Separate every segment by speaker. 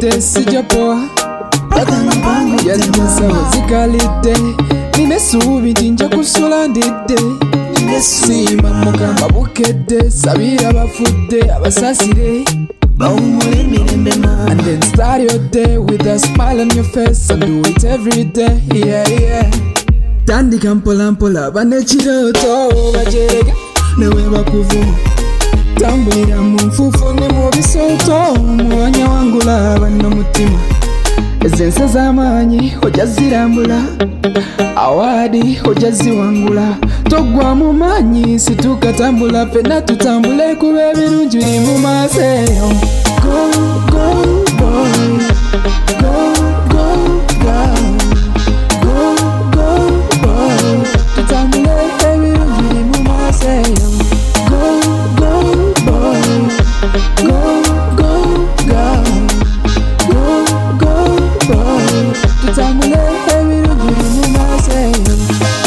Speaker 1: ate sijapoa yazisawa zikalidde nina essuubi nti nja kusula ndidde siima mukama bukedde sabira bafudde abasasire bawumule mirembe mama and then start your day with a smile on your face and do it every day yeah tandika mpola mpola banekirooto bajerega newe bakuvuma tambulira mu nfuufu ne mu bisooto muwanya wangula bannamutima ezense z'amaanyi ojja zirambula awaadi ojja ziwangula togwa mu maanyi situkatambula ffenna tutambule kuba ebirungi biri mu maaso eyo go go boy go go girl go go boy tutambule ebirungi biri mu maaso eyo go go boy go go girl go go boy tutambule ebirungi biri mu maaso eyo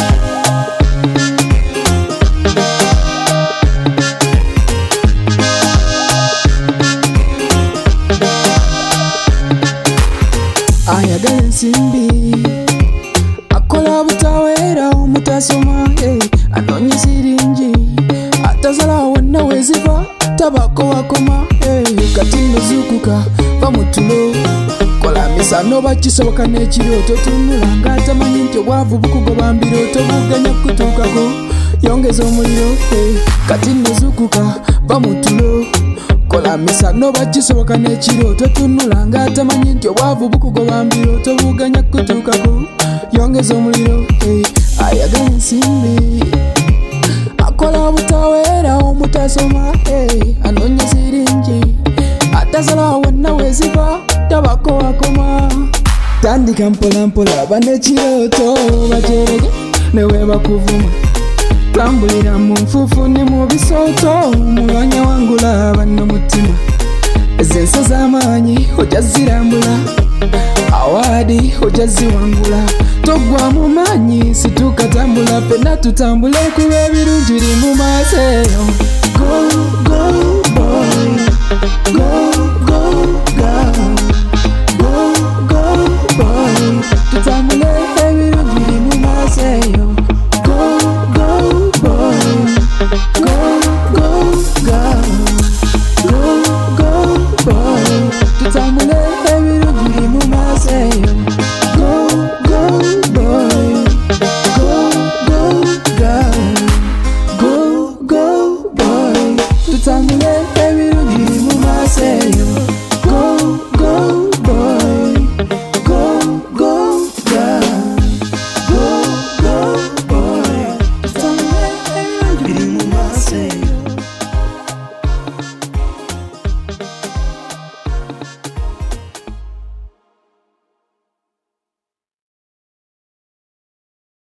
Speaker 1: ayagala ensimbi akola butaweera omutasoma anoonya siringi atazala wonna weziva tabako wakoma kati nozuukuka va mu tulo kola misano bakisoboka n'ekirooto tunula ng'atamanyi nti obwavu bukugoba mbirooto buganya kutuukako yongeza omuliro kati nozuukuka va mu tulo kola misano bakisoboka n'ekirooto tunula ng'atamanyi nti obwavu bukugoba mbirooto buganya kutuukako yongeza omuliro ayagala ensimbi akola butaweera omutasoma anoonya siringi atazala wonna weziva tabako wakoma tandika mpola mpola banekirooto bajerege newe bakuvuma tambulira mu nfuufu ne mu bisooto muwanya wangula bannamutima ezense z'amaanyi ojja zirambula awaadi ojja ziwangula togwa mu maanyi situkatambula ffenna tutambule kuba ebirungi biri mu maaso eyo go go boy go go